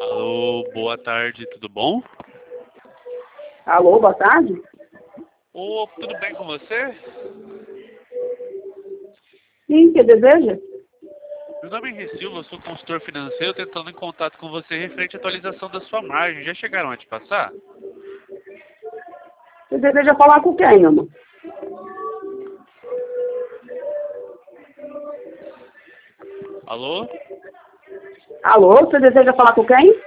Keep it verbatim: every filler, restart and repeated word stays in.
Alô, boa tarde, tudo bom? Alô, boa tarde? Ô, tudo bem com você? Sim, que deseja? Meu nome é Henri Silva, eu sou consultor financeiro tentando em contato com você referente à atualização da sua margem. Já chegaram a te passar? Você deseja falar com quem, amor? Alô? Alô, você deseja falar com quem?